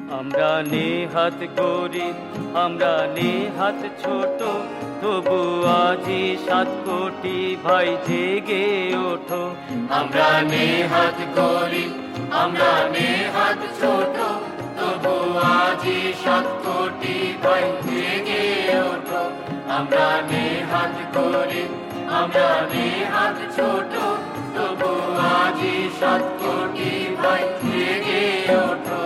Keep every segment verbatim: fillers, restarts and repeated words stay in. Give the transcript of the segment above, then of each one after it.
আমরা নেহাত গরিব, আমরা নেহাত ছোট, তবু আজি সাত কোটি ভাই জেগে ওঠো। আমরা নেহাত গরিব, আমরা নেহাত ছোট, তবু আজি সাত কোটি ভাই জেগে ওঠো। আমরা নেহাত গরিব, আমরা নেহাত ছোট, তবু আজি সাত কোটি ভাই জেগে ওঠো।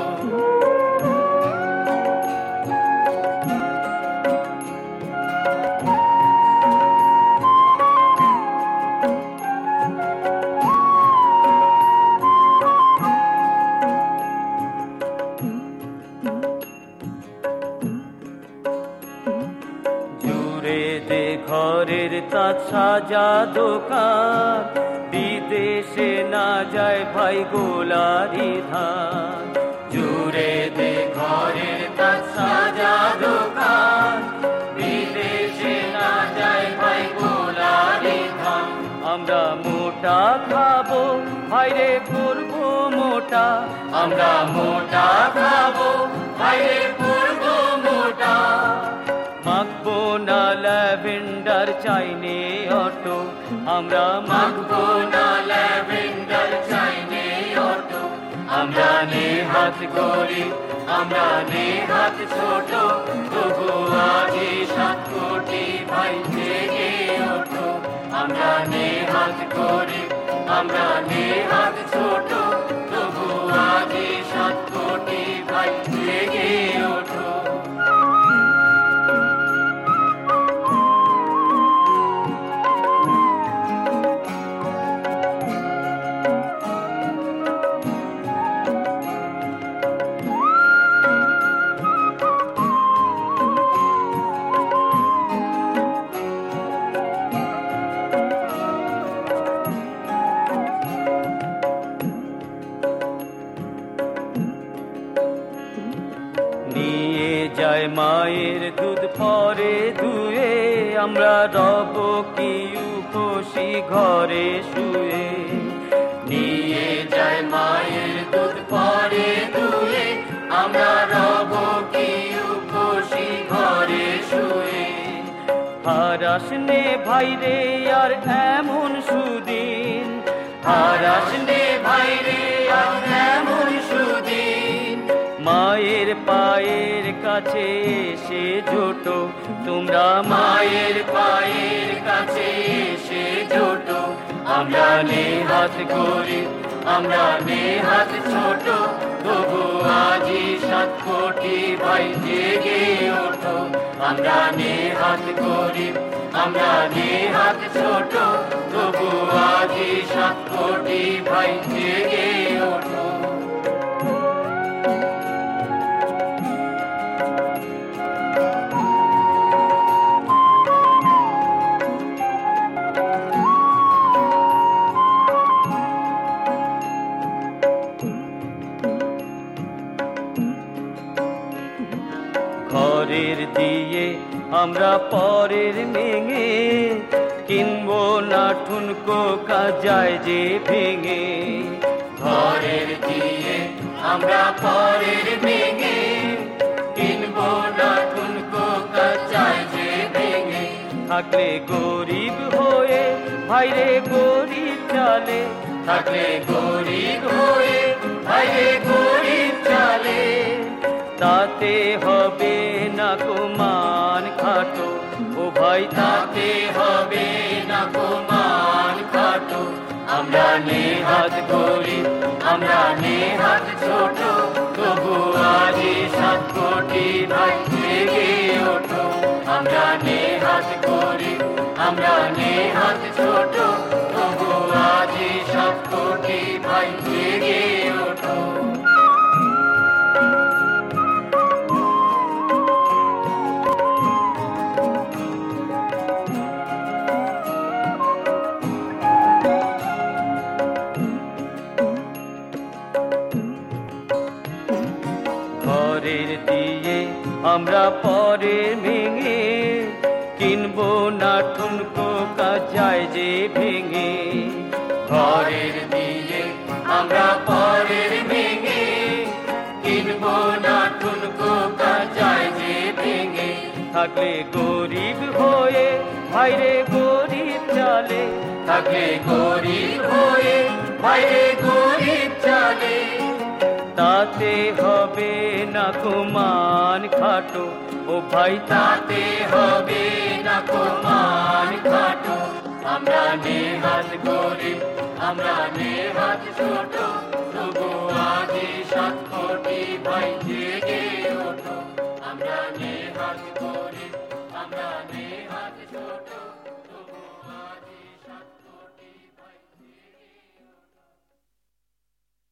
ঘরের তাজ সাজা দোকান, বিদেশে না যায় ভাই গোলারি ধান। জুড়ে দে ঘরের তাজ সাজা দোকান, বিদেশে না যায় ভাই গোলারি ধান। আমরা মোটা খাবো ভাইরে করবো মোটা, আমরা মোটা খাবো ভাইরে করবো মোটা। মাখবো না ল্যাভেন্ডার চাইনে অটো, আমরা মাখবো না ল্যাভেন্ডার চাইনে অটো। আমরা নেহাত গরিব, আমরা নেহাত ছোট, তবু আজি সাত কোটি ভাই জেগে ওঠো। আমরা নেহাত গরিব, আমরা নেহাত ছোট, তবু আজি সাত কোটি ভাই জেগে ওঠো। নিয়ে যায় মায়ের দুধ পরে ধুয়ে, আমরা রব কি উপসী ঘরে শুয়ে। নিয়ে যায় মায়ের দুধ পরে ধুয়ে, আমরা রব কি উপসী ঘরে শুয়ে। হারাস নে ভাইরে আর এমন সুদিন, হারাস নে ভাইরে আর এমন সুদিন। মায়ের পায়ের কাছে এসে জোটো, তোমরা মায়ের পায়ের কাছে এসে জোটো। আমরা নেহাত গরিব, আমরা নেহাত ছোট, তবু আজি সাত কোটি ভাই জেগে ওঠো। আমরা নেহাত গরিব, আমরা নেহাত ছোট, তবু আজি সাত কোটি ভাই জেগে ওঠো। ঘরের দিয়ে আমরা পরের মেঙে, কিনবো না ঠুনকো কাজায় যে ভেঙে। ঘরের দিয়ে আমরা পরের মেঙে, কিনবো না ঠুনকো কাজায় যে ভেঙে। থাকলে গরিব হয়ে ভাইরে গরিব চালে, থাকলে গরিব হয়ে ভাইরে গরিব চালে। তাতে হবে না কুমান খাটো, ও ভাই তাতে হবে না কুমান খাটো। আমরা নেহাত গরিব, আমরা নেহাত ছোট, তবু আজি সাত কোটি ভাই জেগে ওঠো। আমরা নেহাত গরিব, আমরা নেহাত ছোট, তবু আজি সাত কোটি ভাই জেগে ওঠো। ঘরের দিয়ে আমরা পরের ভেঙে, কিনবো না ঠুনকো কাজায় যে ভেঙে। ঘরের দিয়ে আমরা পরের ভেঙে, কিনবো না ঠুনকো যায় যে ভেঙে। থাকলে গরিব হয়ে ভাইরে গরিব চালে, থাকলে গরিব হয়ে বাইরে গরিব চলে। তাতে হবে না কুমান খাটো ও ভাই, তাতে হবে না কুমান খাটো। আমরা নেহাত গরিব, আমরা নেহাত ছোট, তবু আজি সাত কোটি ভাই জেগে ওঠো। আমরা নেহাত গরিব, আমরা নেহাত ছোট।